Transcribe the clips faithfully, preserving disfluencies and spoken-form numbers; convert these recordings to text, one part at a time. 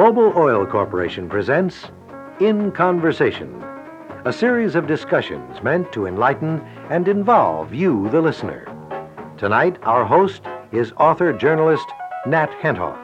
Mobil Oil Corporation presents In Conversation, a series of discussions meant to enlighten and involve you, the listener. Tonight, our host is author-journalist Nat Hentoff.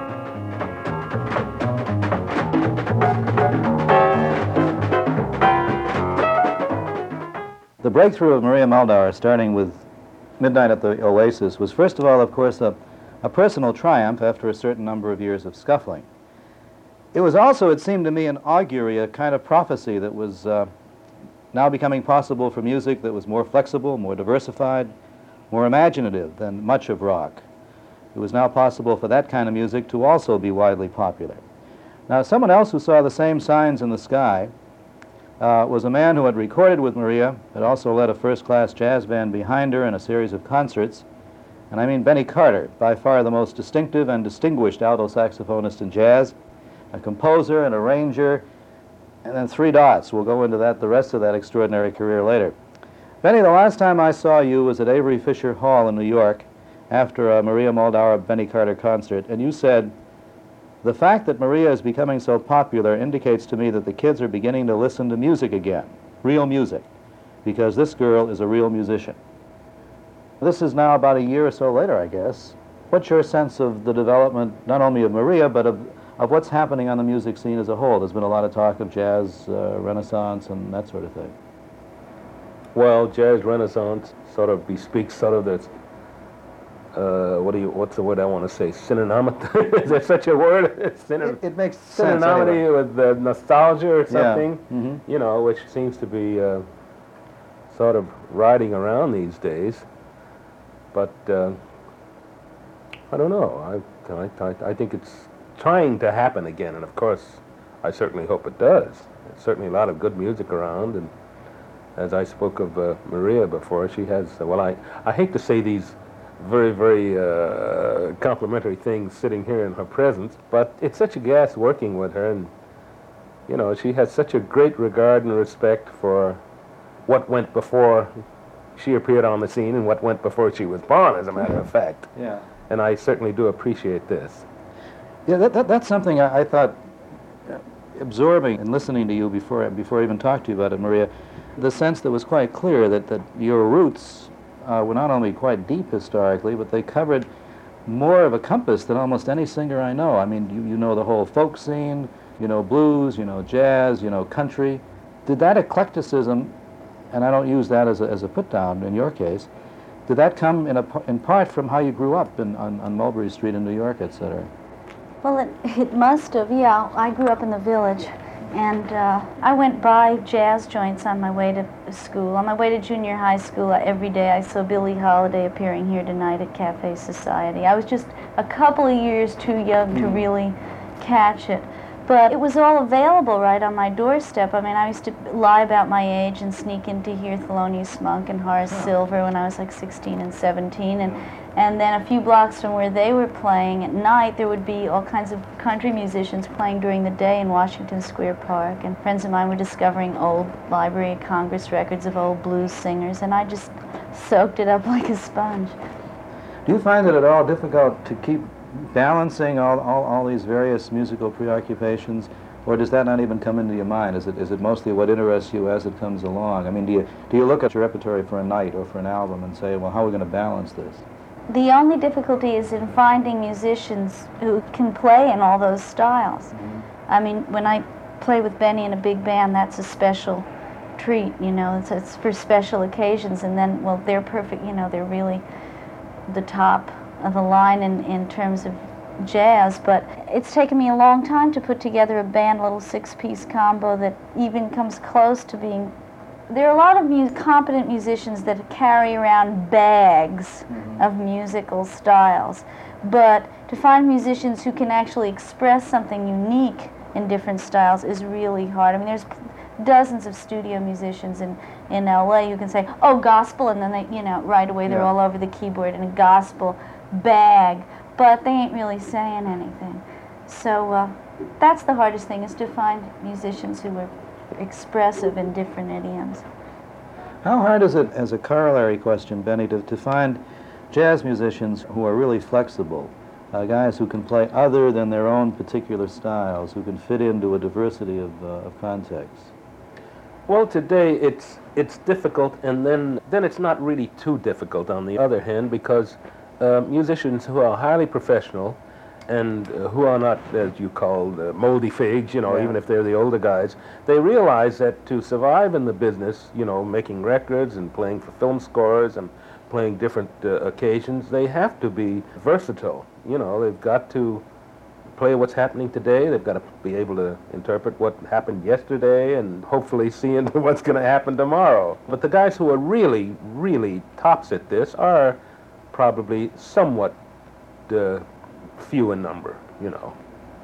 The breakthrough of Maria Muldaur, starting with Midnight at the Oasis, was first of all, of course, a, a personal triumph after a certain number of years of scuffling. It was also, it seemed to me, an augury, a kind of prophecy that was uh, now becoming possible for music that was more flexible, more diversified, more imaginative than much of rock. It was now possible for that kind of music to also be widely popular. Now, someone else who saw the same signs in the sky uh, was a man who had recorded with Maria, had also led a first-class jazz band behind her in a series of concerts, and I mean Benny Carter, by far the most distinctive and distinguished alto saxophonist in jazz, a composer, an arranger, and then three dots. We'll go into that, the rest of that extraordinary career later. Benny, the last time I saw you was at Avery Fisher Hall in New York after a Maria Muldaur Benny Carter concert, and you said, "The fact that Maria is becoming so popular indicates to me that the kids are beginning to listen to music again, real music, because this girl is a real musician." This is now about a year or so later, I guess. What's your sense of the development, not only of Maria, but of of what's happening on the music scene as a whole? There's been a lot of talk of jazz uh, renaissance and that sort of thing. Well, jazz renaissance sort of bespeaks sort of this, uh, what do you, what's the word I want to say, synonymity? Is there such a word? Synon- it, it makes sense synonymity anyway. with uh, nostalgia or something, yeah. mm-hmm. you know, which seems to be uh, sort of riding around these days. But uh, I don't know. I, I, I, I think it's trying to happen again, and of course, I certainly hope it does. There's certainly a lot of good music around, and as I spoke of uh, Maria before, she has, uh, well, I, I hate to say these very, very uh, complimentary things sitting here in her presence, but it's such a gas working with her, and, you know, she has such a great regard and respect for what went before she appeared on the scene and what went before she was born, as a matter of fact. Yeah. And I certainly do appreciate this. Yeah, that, that, that's something I, I thought, uh, absorbing and listening to you before, before I even talked to you about it, Maria, the sense that was quite clear that, that your roots uh, were not only quite deep historically, but they covered more of a compass than almost any singer I know. I mean, you, you know the whole folk scene, you know blues, you know jazz, you know country. Did that eclecticism, and I don't use that as a, as a put-down in your case, did that come in, a, in part from how you grew up in, on, on Mulberry Street in New York, et cetera? Well, it, it must have, yeah. I grew up in the Village, and uh, I went by jazz joints on my way to school. On my way to junior high school, uh, every day I saw Billie Holiday appearing here tonight at Cafe Society. I was just a couple of years too young to really catch it. But it was all available right on my doorstep. I mean, I used to lie about my age and sneak in to hear Thelonious Monk and Horace Silver when I was like sixteen and seventeen. And, and then a few blocks from where they were playing at night, there would be all kinds of country musicians playing during the day in Washington Square Park. And friends of mine were discovering old Library of Congress records of old blues singers, and I just soaked it up like a sponge. Do you find it at all difficult to keep balancing all, all, all these various musical preoccupations, or does that not even come into your mind? Is it, is it mostly what interests you as it comes along? I mean, do you, do you look at your repertory for a night or for an album and say, well, how are we going to balance this? The only difficulty is in finding musicians who can play in all those styles. Mm-hmm. I mean, when I play with Benny in a big band, that's a special treat, you know, it's, it's for special occasions, and then, well, they're perfect, you know, they're really the top of the line in, in terms of jazz, but it's taken me a long time to put together a band, little six-piece combo that even comes close to being. There are a lot of mu- competent musicians that carry around bags mm-hmm. of musical styles, but to find musicians who can actually express something unique in different styles is really hard. I mean, there's dozens of studio musicians in, in L A. You can say, oh, gospel, and then they, you know, right away they're yeah. all over the keyboard in a gospel bag, but they ain't really saying anything. So uh, that's the hardest thing, is to find musicians who are expressive in different idioms. How hard is it, as a corollary question, Benny, to, to find jazz musicians who are really flexible, uh, guys who can play other than their own particular styles, who can fit into a diversity of, uh, of contexts? Well, today it's it's difficult, and then then it's not really too difficult on the other hand, because uh, musicians who are highly professional and uh, who are not, as you call, uh, moldy figs, you know, Yeah. even if they're the older guys, they realize that to survive in the business, you know, making records and playing for film scores and playing different uh, occasions, they have to be versatile. You know, they've got to play what's happening today. They've got to be able to interpret what happened yesterday and hopefully see into what's going to happen tomorrow. But the guys who are really, really tops at this are probably somewhat uh, few in number, you know.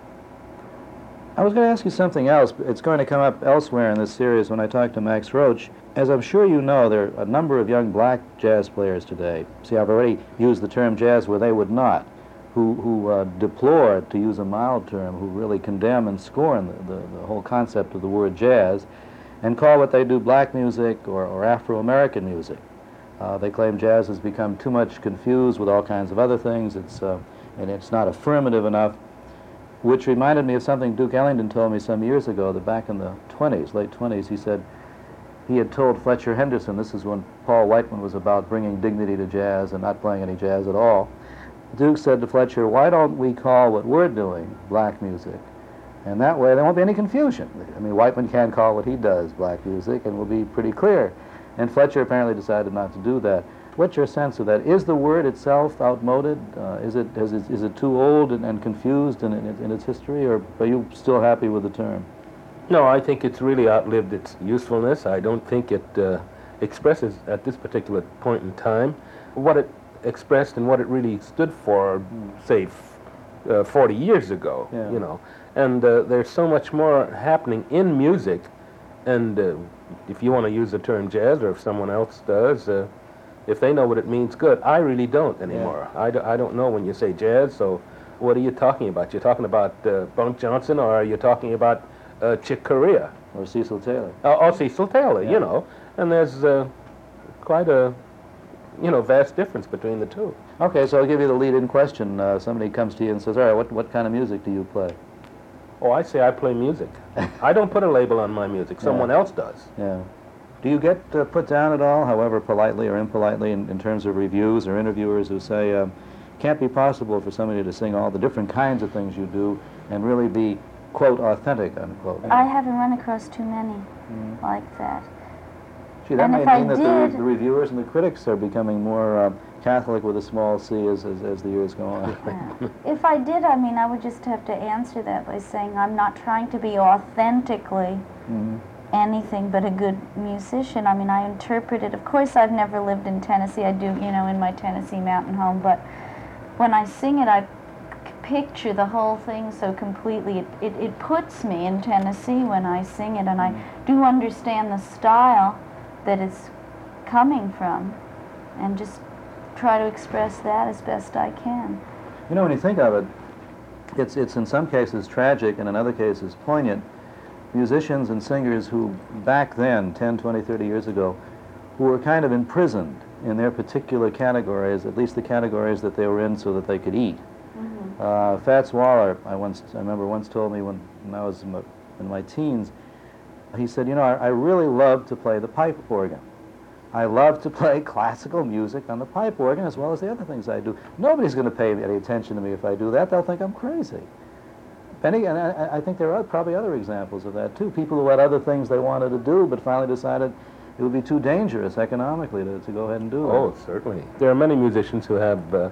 I was going to ask you something else. It's going to come up elsewhere in this series when I talk to Max Roach. As I'm sure you know, there are a number of young black jazz players today. See, I've already used the term jazz where they would not, who, who uh, deplore, to use a mild term, who really condemn and scorn the, the, the whole concept of the word jazz, and call what they do black music or, or Afro-American music. Uh, they claim jazz has become too much confused with all kinds of other things, it's, uh, and it's not affirmative enough, which reminded me of something Duke Ellington told me some years ago, that back in the twenties, late twenties, he said he had told Fletcher Henderson, this is when Paul Whiteman was about bringing dignity to jazz and not playing any jazz at all. Duke said to Fletcher, why don't we call what we're doing black music? And that way there won't be any confusion. I mean, Whiteman can call what he does black music and will be pretty clear. And Fletcher apparently decided not to do that. What's your sense of that? Is the word itself outmoded? Uh, is, it, is, it, is it too old and, and confused in, in, in its history, or are you still happy with the term? No, I think it's really outlived its usefulness. I don't think it uh, expresses, at this particular point in time, what it expressed and what it really stood for, say, f uh, forty years ago, Yeah. you know. And uh, there's so much more happening in music, and uh, if you want to use the term jazz, or if someone else does, uh, if they know what it means, good. I really don't anymore. Yeah. I, do, I don't know when you say jazz, so what are you talking about? You're talking about uh, Bunk Johnson, or are you talking about uh, Chick Corea? Or Cecil Taylor? Uh, or Cecil Taylor, Yeah. you know. And there's uh, quite a, you know, vast difference between the two. Okay, so I'll give you the lead-in question. Uh, somebody comes to you and says, all right, what, what kind of music do you play? Oh, I say I play music. I don't put a label on my music. Someone Yeah. else does. Yeah. Do you get uh, put down at all, however politely or impolitely, in, in terms of reviews or interviewers who say, um, can't be possible for somebody to sing all the different kinds of things you do and really be, quote, authentic, unquote? I haven't run across too many Mm. like that. Gee, that and may if I mean that the, re- did- the reviewers and the critics are becoming more uh, Catholic with a small c as, as, as the years go on. Yeah. If I did, I mean, I would just have to answer that by saying I'm not trying to be authentically Mhm. anything but a good musician. I mean, I interpret it. Of course, I've never lived in Tennessee. I do, you know, in my Tennessee mountain home, but when I sing it, I c- picture the whole thing so completely. It, it, it puts me in Tennessee when I sing it, and I do understand the style that it's coming from, and just try to express that as best I can. You know, when you think of it, it's, it's in some cases tragic and in other cases poignant. Musicians and singers who back then, ten, twenty, thirty years ago, who were kind of imprisoned in their particular categories, at least the categories that they were in so that they could eat. Mm-hmm. Uh, Fats Waller, I once, I remember once told me when, when I was in my, in my teens, he said, you know, I, I really love to play the pipe organ. I love to play classical music on the pipe organ as well as the other things I do. Nobody's going to pay any attention to me if I do that. They'll think I'm crazy. Penny, and I, I think there are probably other examples of that too. People who had other things they wanted to do but finally decided it would be too dangerous economically to, to go ahead and do it. Oh, certainly. There are many musicians who have uh,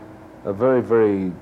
a very, very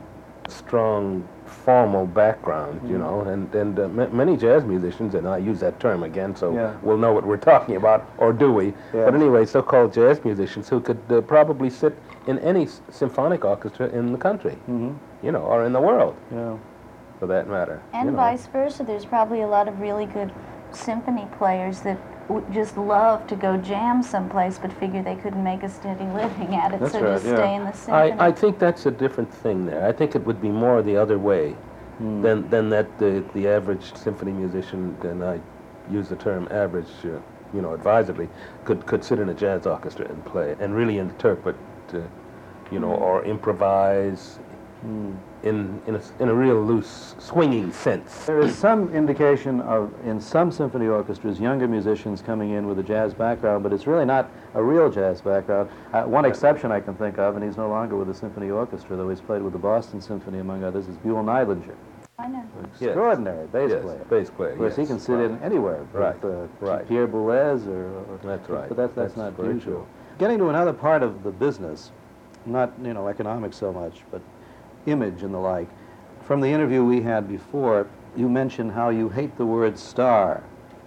strong formal background, you know, and, and uh, ma many jazz musicians, and I use that term again so Yeah. we'll know what we're talking about, or do we? Yeah. But anyway, so-called jazz musicians who could uh, probably sit in any s symphonic orchestra in the country, Mm-hmm. you know, or in the world, Yeah. for that matter. And you know. vice versa. There's probably a lot of really good symphony players that w just love to go jam someplace but figure they couldn't make a steady living at it, That's so right, just yeah. stay in the symphony. I, I think that's a different thing there. I think it would be more the other way Mm. than, than that the, the average symphony musician, and I use the term average, uh, you know, advisedly, could, could sit in a jazz orchestra and play and really interpret, uh, you know, or improvise Mm. in in a, s- in a real loose, swinging sense. There is some indication of, in some symphony orchestras, younger musicians coming in with a jazz background, but it's really not a real jazz background. Uh, one exception I can think of, and he's no longer with the symphony orchestra, though he's played with the Boston Symphony, among others, is Buell Neidlinger. I know. Extraordinary bass Yes, player. bass player, Of course, he yes, can sit right. in anywhere. Right, With, uh, right. Pierre Boulez or, or... That's right. But that's, that's, That's not very usual. true. Getting to another part of the business, not, you know, economics so much, but image and the like. From the interview we had before, you mentioned how you hate the word star.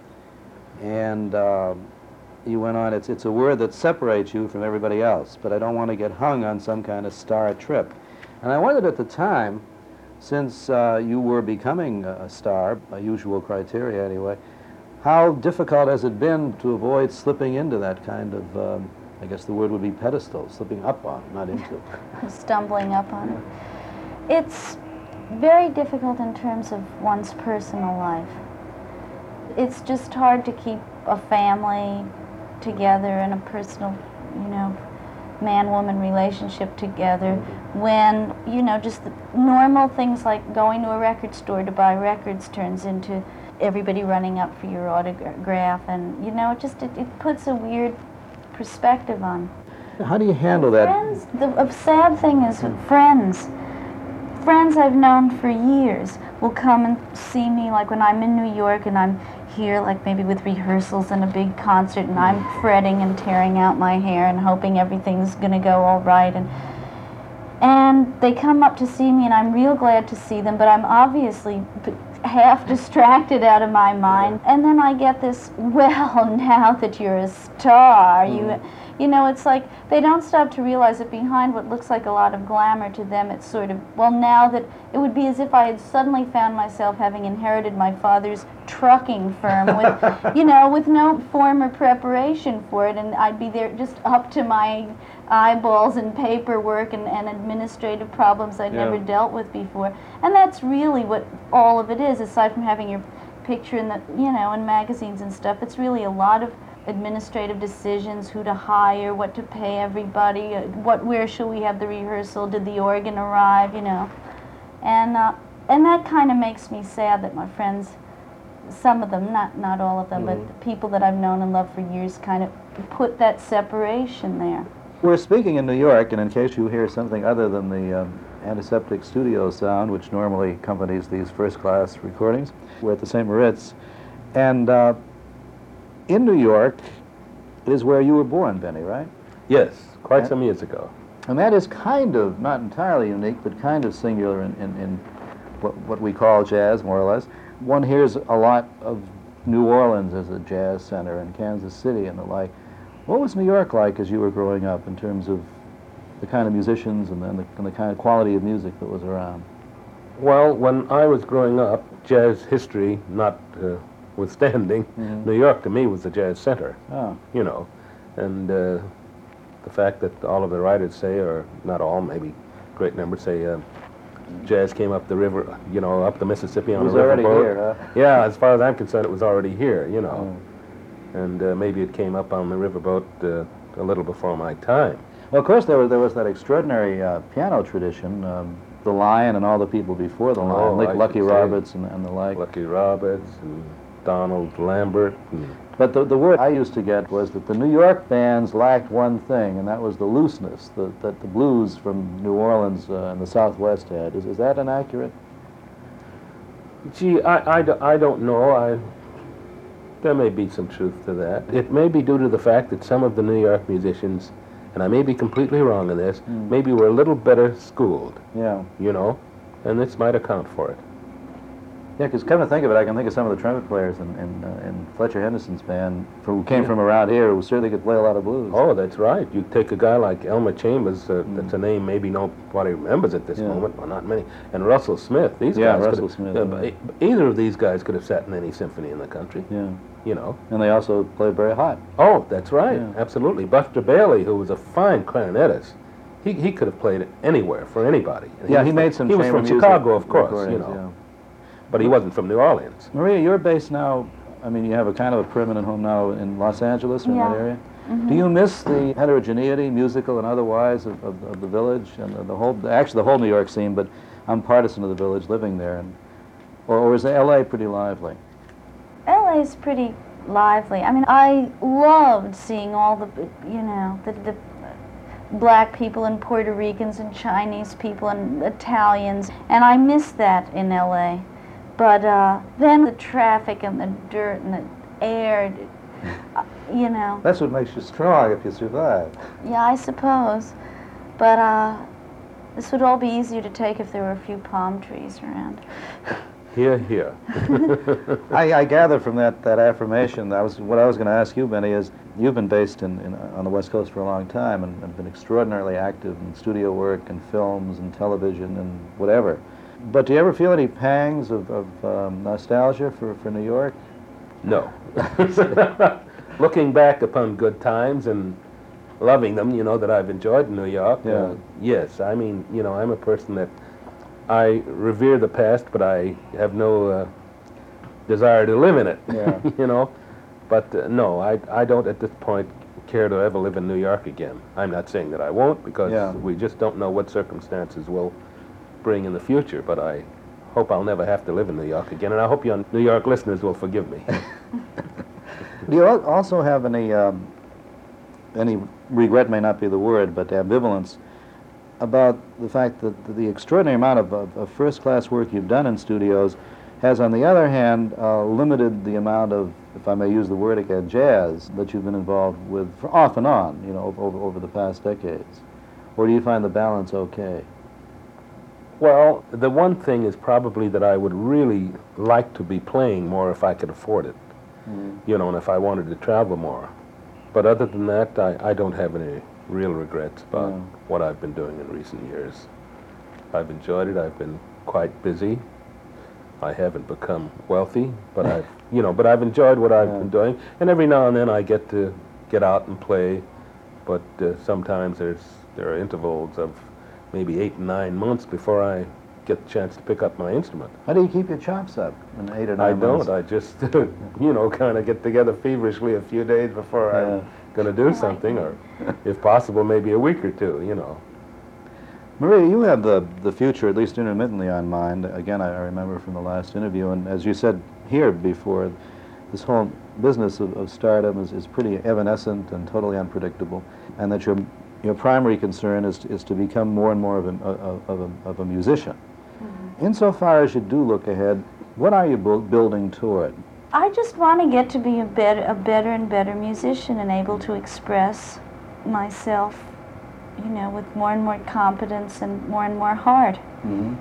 And um, you went on, it's, it's a word that separates you from everybody else, but I don't want to get hung on some kind of star trip. And I wondered at the time, since uh, you were becoming a star, by usual criteria anyway, how difficult has it been to avoid slipping into that kind of, um, I guess the word would be pedestal, slipping up on, not into. Stumbling up on it. It's very difficult in terms of one's personal life. It's just hard to keep a family together and a personal, you know, man-woman relationship together when, you know, just the normal things like going to a record store to buy records turns into everybody running up for your autograph, and, you know, it just, it, it puts a weird perspective on. How do you handle that? Friends, the a sad thing is friends. Friends I've known for years will come and see me, like when I'm in New York and I'm here, like maybe with rehearsals and a big concert, and I'm fretting and tearing out my hair and hoping everything's going to go all right. And and they come up to see me, and I'm real glad to see them, but I'm obviously b- half distracted out of my mind. And then I get this, well, now that you're a star, you... You know, it's like they don't stop to realize that behind what looks like a lot of glamour to them, it's sort of, well, now that it would be as if I had suddenly found myself having inherited my father's trucking firm with, you know, with no former preparation for it, and I'd be there just up to my eyeballs in paperwork and, and administrative problems I'd Yeah. never dealt with before. And that's really what all of it is, aside from having your picture in the, you know, in magazines and stuff. It's really a lot of administrative decisions, who to hire, what to pay everybody, uh, what, where shall we have the rehearsal, did the organ arrive, you know. And uh, and that kind of makes me sad that my friends, some of them, not, not all of them, Mhm. but the people that I've known and loved for years kind of put that separation there. We're speaking in New York, and in case you hear something other than the um, antiseptic studio sound, which normally accompanies these first-class recordings, we're at the Saint Moritz. And uh, in New York is where you were born, Benny, right? Yes, quite Yeah. some years ago. And that is kind of, not entirely unique, but kind of singular in, in, in what, what we call jazz, more or less. One hears a lot of New Orleans as a jazz center, and Kansas City and the like. What was New York like as you were growing up in terms of the kind of musicians and, and, the, and the kind of quality of music that was around? Well, when I was growing up, jazz history not uh, withstanding, Mhm. New York to me was the jazz center, Oh, you know. And uh, the fact that all of the writers say, or not all, maybe great numbers say, uh, jazz came up the river, you know, up the Mississippi it on was a riverboat. already here, huh? Yeah, as far as I'm concerned, it was already here, you know. Oh. And uh, maybe it came up on the riverboat uh, a little before my time. Well, of course, there was, there was that extraordinary uh, piano tradition, um, the Lion and all the people before the Lion, Oh, like I Lucky should say. Roberts and, and the like. Lucky Roberts and Donald Lambert. And But the, the word I used to get was that the New York bands lacked one thing, and that was the looseness the, that the blues from New Orleans uh, and the Southwest had. Is, is that inaccurate? Gee, I, I, do- I don't know. I, there may be some truth to that. It may be due to the fact that some of the New York musicians, and I may be completely wrong in this, Mm. maybe were a little better schooled, Yeah. you know, and this might account for it. Yeah, because come to think of it, I can think of some of the trumpet players in, in, uh, in Fletcher Henderson's band who came Yeah. from around here who certainly could play a lot of blues. Oh, that's right. You take a guy like Elmer Chambers, uh, Mm. that's a name maybe nobody remembers at this Yeah. moment, well, not many, and Russell Smith. These Yeah, guys Russell could've- Smith, uh, yeah. e- either of these guys could have sat in any symphony in the country, Yeah. you know. And they also played very hot. Oh, that's right. Yeah. Absolutely. Buster Bailey, who was a fine clarinetist, he, he could have played anywhere for anybody. And Yeah, was he from- made some He was chamber from music Chicago, of course, you recordings, know, yeah. but he wasn't from New Orleans. Maria, you're based now, I mean, you have a kind of a permanent home now in Los Angeles or in Yeah. that area? Do you miss the heterogeneity, musical and otherwise, of, of, of the village and the, the whole, actually the whole New York scene, but I'm partisan of the village living there, and, or, or is L A pretty lively? L A is pretty lively. I mean, I loved seeing all the, you know, the, the black people and Puerto Ricans and Chinese people and Italians, and I miss that in L A. But uh, then the traffic and the dirt and the air, uh, you know. That's what makes you strong if you survive. Yeah, I suppose. But uh, this would all be easier to take if there were a few palm trees around. Here, here. I, I gather from that, that affirmation, that was what I was going to ask you, Benny, is you've been based in, in, on the West Coast for a long time and have been extraordinarily active in studio work and films and television and whatever. But do you ever feel any pangs of, of um, nostalgia for, for New York? No. Looking back upon good times and loving them, you know, that I've enjoyed in New York, Yeah. uh, yes. I mean, you know, I'm a person that I revere the past, but I have no uh, desire to live in it, Yeah. you know. But uh, no, I, I don't at this point care to ever live in New York again. I'm not saying that I won't, because Yeah. we just don't know what circumstances will bring in the future, but I hope I'll never have to live in New York again, and I hope your New York listeners will forgive me. Do you al- also have any, um, any regret may not be the word, but ambivalence about the fact that the extraordinary amount of, of, of first-class work you've done in studios has, on the other hand, uh, limited the amount of, if I may use the word again, jazz that you've been involved with for off and on, you know, over, over the past decades? Or do you find the balance okay? Well, the one thing is probably that I would really like to be playing more if I could afford it, Mm. you know, and if I wanted to travel more. But other than that, I, I don't have any real regrets about Yeah. what I've been doing in recent years. I've enjoyed it. I've been quite busy. I haven't become wealthy, but I've, you know, but I've enjoyed what I've Yeah. been doing. And every now and then I get to get out and play, but uh, sometimes there's there are intervals of maybe eight and nine months before I get the chance to pick up my instrument. How do you keep your chops up in eight or nine I don't. months? I just, you know, kind of get together feverishly a few days before Yeah. I'm going to do something, or if possible, maybe a week or two, you know. Maria, you have the, the future, at least intermittently, on mind. Again, I I remember from the last interview, and as you said here before, this whole business of, of stardom is, is pretty evanescent and totally unpredictable, and that your, your primary concern is to, is to become more and more of a, of, of a, of a musician. Mm-hmm. Insofar as you do look ahead, what are you bu- building toward? I just want to get to be a better, a better and better musician and able to express myself, you know, with more and more competence and more and more heart. Mm-hmm.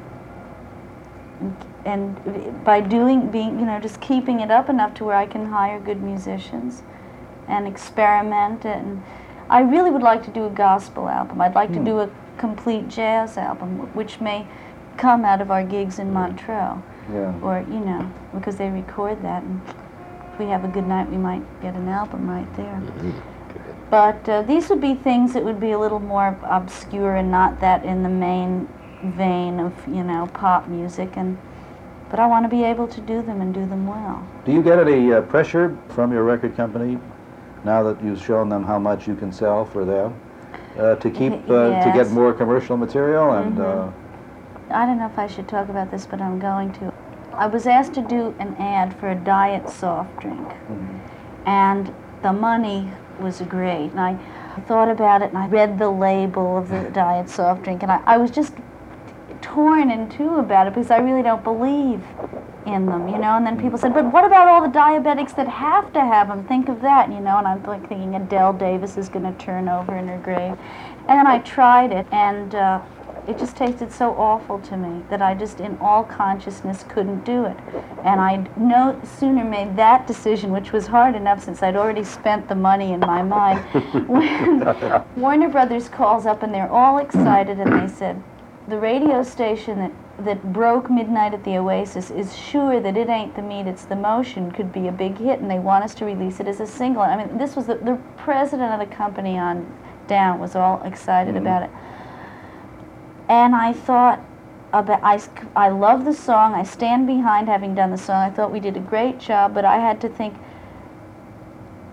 And, and by doing, being, you know, just keeping it up enough to where I can hire good musicians and experiment. And I really would like to do a gospel album. I'd like Hmm. to do a complete jazz album, which may come out of our gigs in Montreux. Yeah. Or, you know, because they record that, and if we have a good night, we might get an album right there. But uh, these would be things that would be a little more obscure and not that in the main vein of, you know, pop music. And but I want to be able to do them and do them well. Do you get any uh, pressure from your record company now that you've shown them how much you can sell for them uh, to keep uh, to get Yes. more commercial material and? Mhm. Uh, I don't know if I should talk about this, but I'm going to. I was asked to do an ad for a diet soft drink, mhm. and the money was great. And I thought about it, and I read the label of the diet soft drink, and I, I was just torn in two about it because I really don't believe in them, you know. And then people said, but what about all the diabetics that have to have them? Think of that, you know. And I'm like thinking Adele Davis is going to turn over in her grave. And then I tried it, and uh, it just tasted so awful to me that I just, in all consciousness, couldn't do it. And I no sooner made that decision, which was hard enough since I'd already spent the money in my mind, when Warner Brothers calls up and they're all excited and they said, the radio station that, that broke Midnight at the Oasis is sure that It Ain't the Meat, It's the Motion could be a big hit, and they want us to release it as a single. I mean, this was the, the president of the company on down was all excited Mm-hmm. about it. And I thought about, I, I love the song, I stand behind having done the song, I thought we did a great job, but I had to think,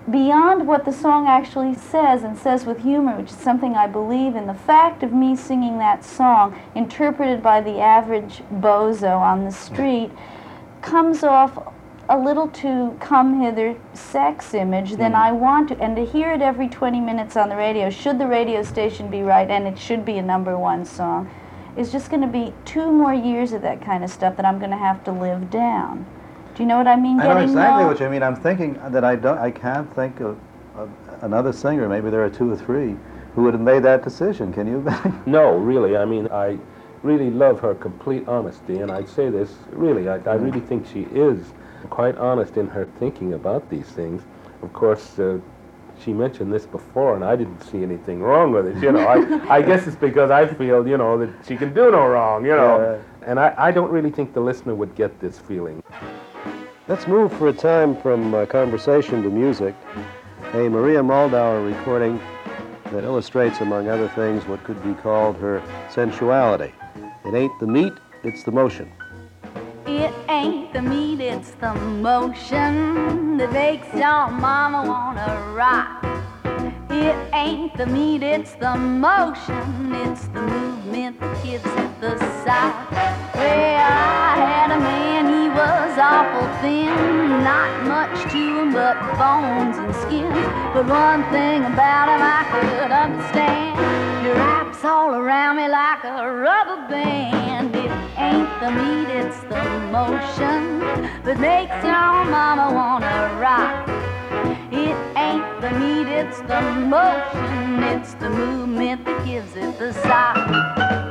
beyond what the song actually says, and says with humor, which is something I believe in, the fact of me singing that song, interpreted by the average bozo on the street, comes off a little too come hither sex image than I want to. And to hear it every twenty minutes on the radio, should the radio station be right, and it should be a number one song, is just going to be two more years of that kind of stuff that I'm going to have to live down. Do you know what I mean? I know Getting exactly low? what you mean. I'm thinking that I don't. I can't think of, of another singer. Maybe there are two or three who would have made that decision. Can you? No, really. I mean, I really love her complete honesty, and I say this really. I, I really think she is quite honest in her thinking about these things. Of course, uh, she mentioned this before, and I didn't see anything wrong with it. You know, I, I guess it's because I feel, you know, that she can do no wrong. You know, Yeah. and I, I don't really think the listener would get this feeling. Let's move for a time from uh, conversation to music. A Maria Muldaur recording that illustrates, among other things, what could be called her sensuality. It ain't the meat, it's the motion. It ain't the meat, it's the motion that makes your mama wanna rock. It ain't the meat, it's the motion, it's the movement that gives it the size. Well, I had a man, he was awful thin, not much to him but bones and skin. But one thing about him I could understand, he wraps all around me like a rubber band. It ain't the meat, it's the motion that makes your mama wanna rock. It ain't the meat, it's the motion, it's the movement that gives it the size.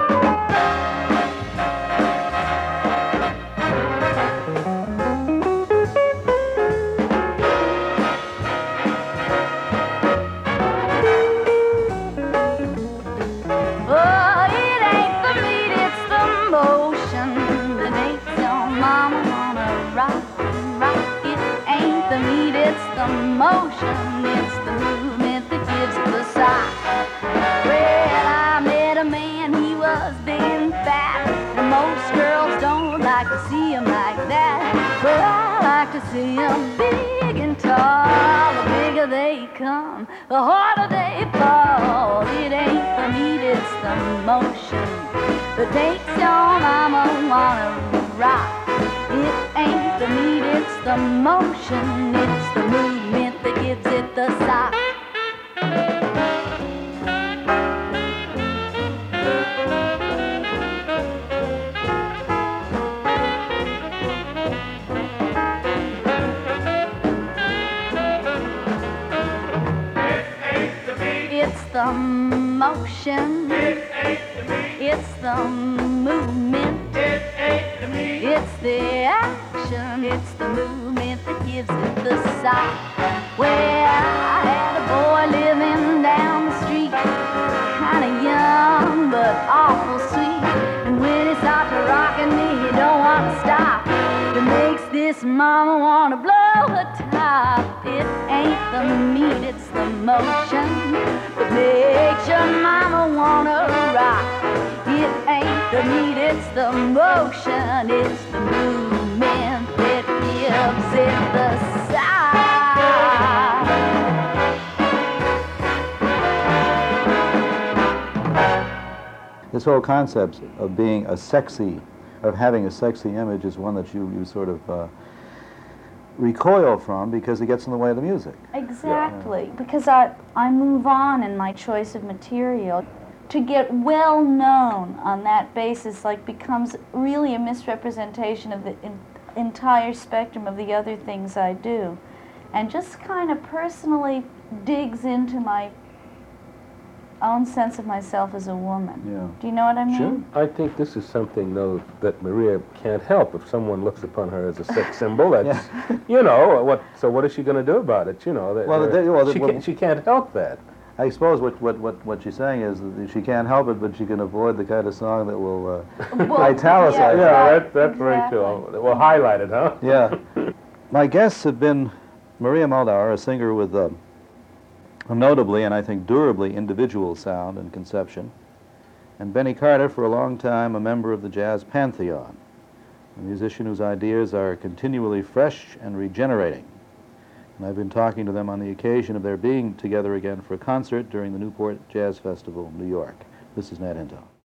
Motion, it's the movement that gives it the size. Well, I met a man, he was big and fat, and most girls don't like to see him like that. But I like to see him big and tall. The bigger they come, the harder they fall. It ain't the meat, it's the motion that makes your mama wanna rock. It ain't the meat, it's the motion, it's the movement that gives it the size. It's the motion, it's the movement, it's the action, it's the movement that gives it the size. Well, I had a boy living down the street, kinda young but awful sweet. And when he starts rocking me, he don't want to stop. It makes this mama want to blow the top. It ain't the meat, it's the motion that makes your mama wanna rock. It ain't the meat, it's the motion, it's the movement that gives it the size. This whole concept of being a sexy, of having a sexy image is one that you, you sort of uh, recoil from because it gets in the way of the music. Exactly, yeah. Because I, I move on in my choice of material. To get well known on that basis like becomes really a misrepresentation of the in, entire spectrum of the other things I do, and just kind of personally digs into my own sense of myself as a woman. Yeah. Do you know what I mean? Sure. I think this is something, though, that Maria can't help. If someone looks upon her as a sex symbol, that's, Yeah. you know, what? So what is she going to do about it? You know, that, Well, uh, the- well, the- she, well- can't, she can't help that. I suppose what, what, what, what she's saying is that she can't help it, but she can avoid the kind of song that will uh, Well, italicize yeah, it. Yeah, right, that, that's very exactly. true. Well, highlight it, huh? Yeah. My guests have been Maria Muldaur, a singer with uh, a notably and I think durably individual sound and conception, and Benny Carter, for a long time a member of the jazz pantheon, a musician whose ideas are continually fresh and regenerating. And I've been talking to them on the occasion of their being together again for a concert during the Newport Jazz Festival in New York. This is Nat Hinton.